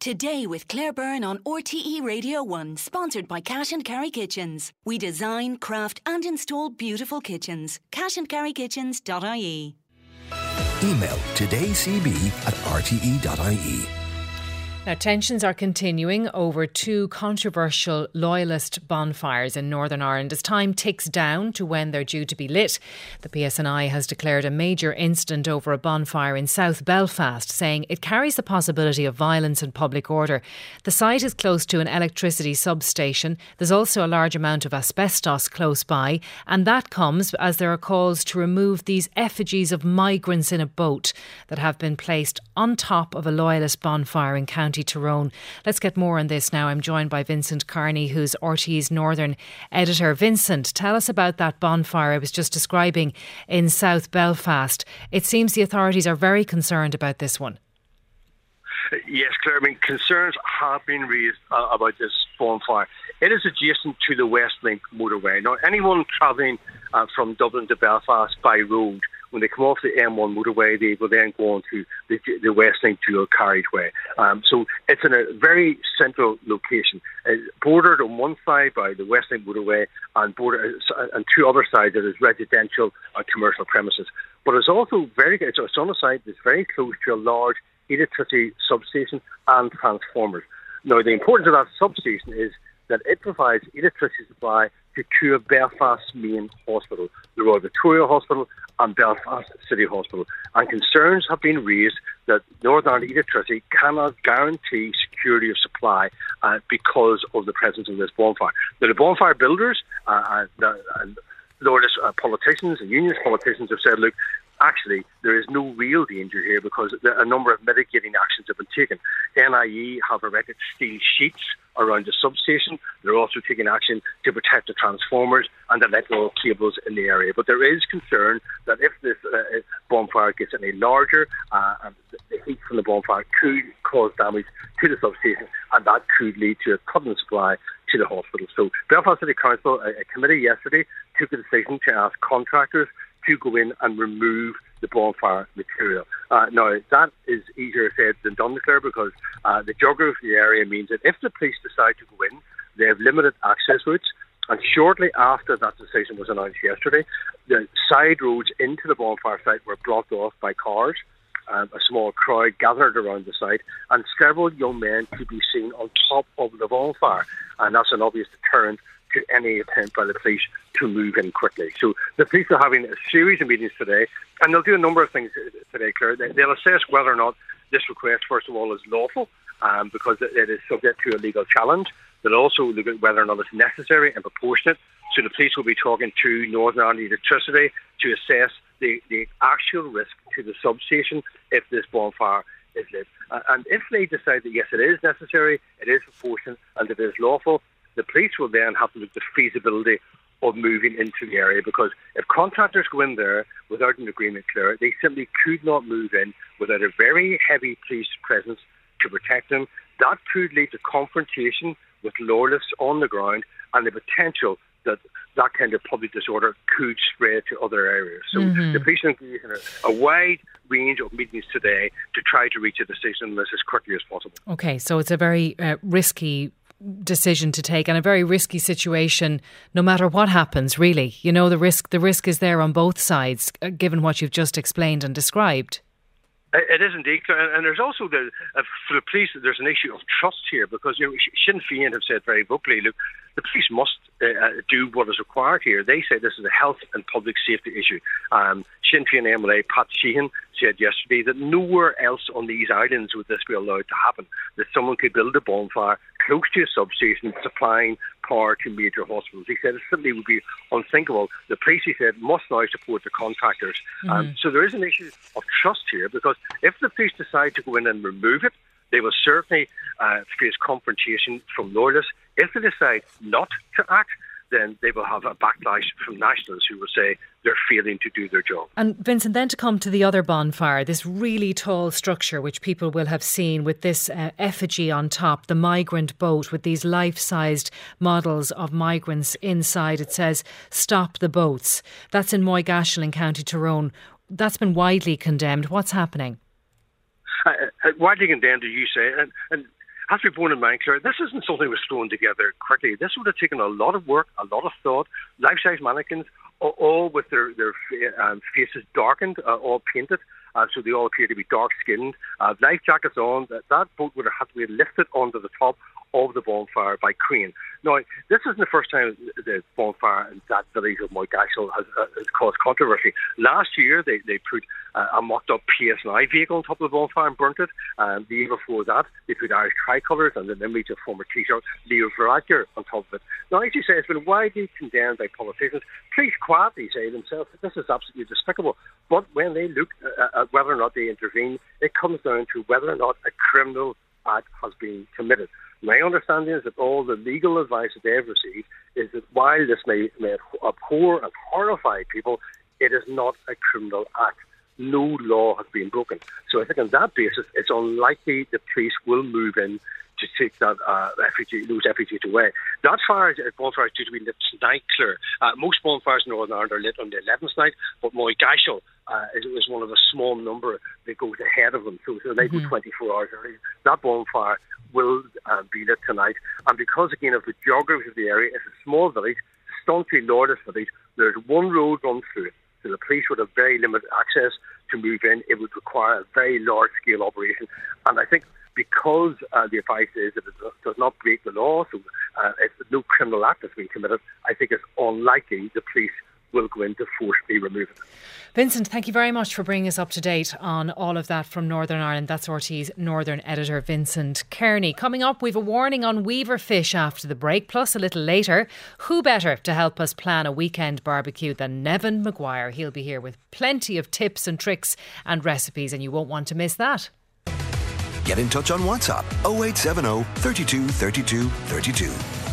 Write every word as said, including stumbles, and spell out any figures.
Today with Claire Byrne on R T E Radio one, sponsored by Cash and Carry Kitchens. We design, craft and install beautiful kitchens. cash and carry kitchens dot I E. Email todaycb at r t e dot i e. Now, tensions are continuing over two controversial loyalist bonfires in Northern Ireland as time ticks down to when they're due to be lit. The P S N I has declared a major incident over a bonfire in South Belfast, saying it carries the possibility of violence and public order. The site is close to an electricity substation. There's also a large amount of asbestos close by, and that comes as there are calls to remove these effigies of migrants in a boat that have been placed on top of a loyalist bonfire in County Tyrone. Let's get more on this now. I'm joined by Vincent Carney, who's R T E's Northern editor. Vincent, tell us about that bonfire I was just describing in South Belfast. It seems the authorities are very concerned about this one. Yes, Claire, I mean, concerns have been raised uh, about this bonfire. It is adjacent to the Westlink motorway. Now, anyone travelling uh, from Dublin to Belfast by road, when they come off the M one motorway, they will then go on to the, the Westlink dual carriageway. Um, so it's in a very central location. It's bordered on one side by the Westlink motorway and bordered on two other sides that is residential and commercial premises. But it's also very, it's on a site that's very close to a large electricity substation and transformers. Now, the importance of that substation is that it provides electricity supply to two of Belfast's main hospitals, the Royal Victoria Hospital and Belfast City Hospital. And concerns have been raised that Northern Ireland Electricity cannot guarantee security of supply uh, because of the presence of this bonfire. Now, the bonfire builders uh, and, and Loyalist uh, politicians and unionist politicians have said, look, actually, there is no real danger here because a number of mitigating actions have been taken. N I E have erected steel sheets around the substation. They're also taking action to protect the transformers and the electrical cables in the area. But there is concern that if this uh, bonfire gets any larger, uh, the heat from the bonfire could cause damage to the substation, and that could lead to a cut in supply to the hospital. So Belfast City Council, a, a committee yesterday, took a decision to ask contractors to go in and remove the bonfire material. Uh, now, that is easier said than done, Claire, because uh, the geography of the area means that if the police decide to go in, they have limited access routes. And shortly after that decision was announced yesterday, the side roads into the bonfire site were blocked off by cars. Um, a small crowd gathered around the site, and several young men could be seen on top of the bonfire. And that's an obvious deterrent to any attempt by the police to move in quickly. So the police are having a series of meetings today, and they'll do a number of things today, Claire. They'll assess whether or not this request, first of all, is lawful, um, because it is subject to a legal challenge. They'll also look at whether or not it's necessary and proportionate. So the police will be talking to Northern Ireland Electricity to assess the, the actual risk to the substation if this bonfire is lit. Uh, and if they decide that, yes, it is necessary, it is proportionate, and it is lawful, the police will then have to look at the feasibility of moving into the area, because if contractors go in there without an agreement, Claire, they simply could not move in without a very heavy police presence to protect them. That could lead to confrontation with loyalists on the ground and the potential that that kind of public disorder could spread to other areas. So mm-hmm. the police are engaged in a, a wide range of meetings today to try to reach a decision on this as quickly as possible. Okay, so it's a very uh, risky decision to take and a very risky situation no matter what happens, really. You know, the risk the risk is there on both sides, uh, given what you've just explained and described. It is indeed, and there's also the uh, for the police. There's an issue of trust here, because you know, Sinn Féin have said very vocally, look, the police must uh, do what is required here. They say this is a health and public safety issue. Um, Sinn Féin M L A Pat Sheehan said yesterday that nowhere else on these islands would this be allowed to happen. That someone could build a bonfire close to a substation supplying power to major hospitals. He said it simply would be unthinkable. The police, he said, must now support the contractors. Mm. Um, so there is an issue of trust here, because if the police decide to go in and remove it, they will certainly uh, face confrontation from loyalists. If they decide not to act, then they will have a backlash from nationalists who will say they're failing to do their job. And Vincent, then to come to the other bonfire, this really tall structure which people will have seen with this uh, effigy on top, the migrant boat with these life-sized models of migrants inside. It says, "Stop the boats." That's in Moygashel in County Tyrone. That's been widely condemned. What's happening? Uh, uh, widely condemned, as you say, and, and has to be borne in mind, Claire, this isn't something that was thrown together quickly. This would have taken a lot of work, a lot of thought. Life-size mannequins, all with their, their um, faces darkened, uh, all painted, uh, so they all appear to be dark-skinned. Uh, life jackets on. That, that boat would have had to be lifted onto the top of the bonfire by crane. Now, this isn't the first time the bonfire in that village of Moygashill has, uh, has caused controversy. Last year, they, they put uh, a mocked-up P S N I vehicle on top of the bonfire and burnt it. Um, the year before that, they put Irish tricolours and an image of former Taoiseach Leo Varadkar on top of it. Now, as you say, it's been widely condemned by politicians. Police quietly say themselves that this is absolutely despicable. But when they look at whether or not they intervene, it comes down to whether or not a criminal act has been committed. My understanding is that all the legal advice that they've received is that while this may, may abhor and horrify people, it is not a criminal act. No law has been broken. So I think on that basis, it's unlikely the police will move in to take that uh, refugee, those refugees away. That fire, bonfire is due to be lit tonight, Claire. Uh, most bonfires in Northern Ireland are lit on the eleventh night, but Moygashill uh, is, is one of a small number that goes ahead of them. So, so they mm-hmm. go twenty-four hours early. That bonfire will uh, be lit tonight. And because, again, of the geography of the area, it's a small village, staunchly loyalist village. There's one road run through it. So the police would have very limited access to move in. It would require a very large-scale operation. And I think because uh, the advice is that it does not break the law, so uh, if no criminal act has been committed, I think it's unlikely the police will go in to forcibly remove it. Vincent, thank you very much for bringing us up to date on all of that from Northern Ireland. That's R T E's Northern editor, Vincent Kearney. Coming up, we've a warning on weaver fish after the break, plus a little later, who better to help us plan a weekend barbecue than Nevin Maguire? He'll be here with plenty of tips and tricks and recipes, and you won't want to miss that. Get in touch on WhatsApp oh eight seven oh, three two, three two, three two.